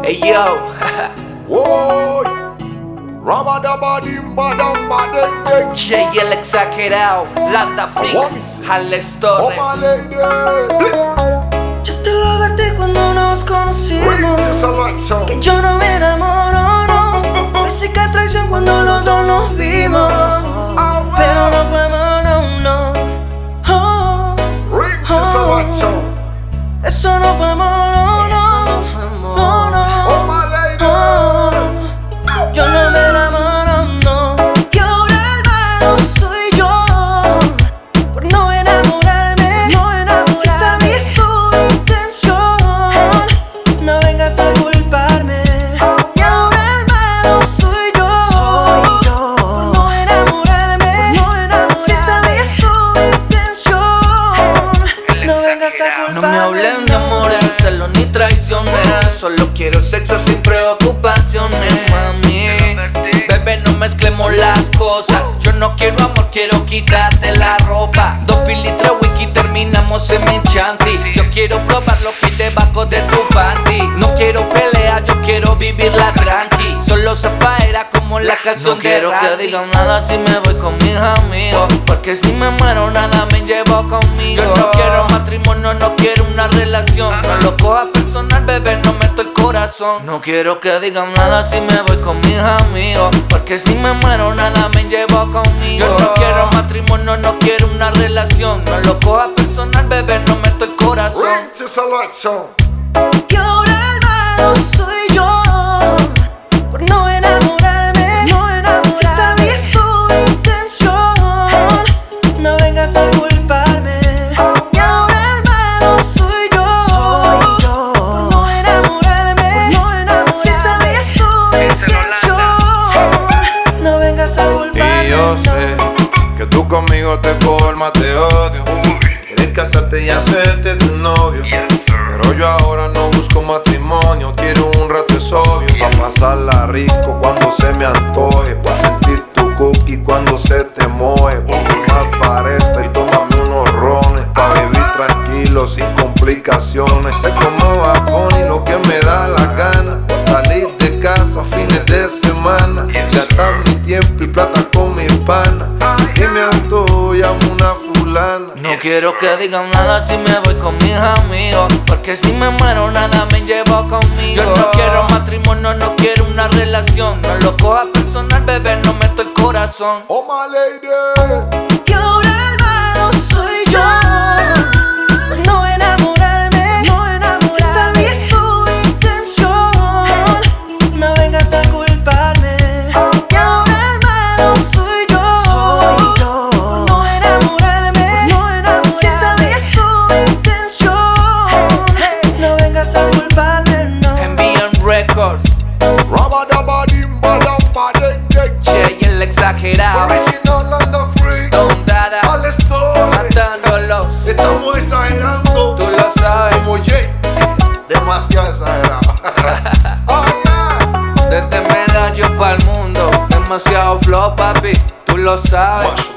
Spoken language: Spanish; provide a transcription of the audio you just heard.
Hey yo, Woy, rabadabadimbadambadeng. Jay el exagerado, Landa Fix, Alex Torres. Yo te lo advertí cuando nos conocimos, que yo no me enamoro, no. Física atracción cuando los dos nos vimos, pero no fue amor, no. Eso no fue amor, no. Yo no me enamoro, no. Que ahora el malo soy yo por no enamorarme. Si sabías tu intención, no vengas a culparme. Que ahora el malo soy yo por no enamorarme. Si sabías tu intención, no vengas a culparme. No me hablen de amores, celos ni traiciones. Solo quiero sexo sin preocupaciones, mami. Bebé, no mezclemos las cosas. Yo no quiero amor, quiero quitarte la ropa. 2 fil y 3 whisky, terminamos en mi chanty. Yo quiero probar lo que hay debajo de tu panty. No quiero pelea, yo quiero vivirla tranqui. Solo zafaera como la canción de Randy. No quiero que digan nada si me voy con mis amigos, porque si me muero nada me llevo conmigo. Yo no quiero matrimonio, no quiero una relación. No lo cojas personal, bebé, no meto el corazón. No quiero que digan nada si me voy con mis amigos, porque si me muero nada me llevo conmigo. Yo no quiero matrimonio, no quiero una relación. No lo cojas personal, bebé, no meto el corazón. Que ahora el malo soy yo por no enamorarme. Si sabías tu intención, no vengas a culparme. Que ahora el malo soy yo por no enamorarme. Si sabías tu intención, no vengas a culparme. Y yo sé que tú conmigo te colmas de odio. Quieres casarte y hacerte tu novio, pero yo ahora no busco matrimonio. Quiero un rato es obvio, pa' pasarla rico cuando se me antoje, pa' sentir tu cookie cuando se te moje, por fumar pareta y tomarme unos rones, pa' vivir tranquilo sin complicaciones. Sé cómo va Bonnie lo que me da la gana, salir de casa fines de semana, gastar mi tiempo y plata con mis panas. Si me antojo llamo una fulana. No quiero que digan nada si me voy con mis amigos, porque si me muero nada me llevo conmigo. Yo no quiero matrimonio, no quiero una relación. No lo cojas personal, bebé, no meto el corazón. Oh my lady, Que ahora el malo soy yo por no enamorarme. Si sabías tu intención, no vengas a culparme. Que ahora el malo soy yo por no enamorarme. Si sabías tu intención, no vengas a culparme, no. Envían Records, Jay el exagerado, Original Landa Fix, Don Dada, Alex Torres. matándolos. Estamos exagerando Tú lo sabes. como Jay, demasiado exagerado. Oh yeah. Desde Medallo pa'l mundo, demasiado flow, papi. Tú lo sabes.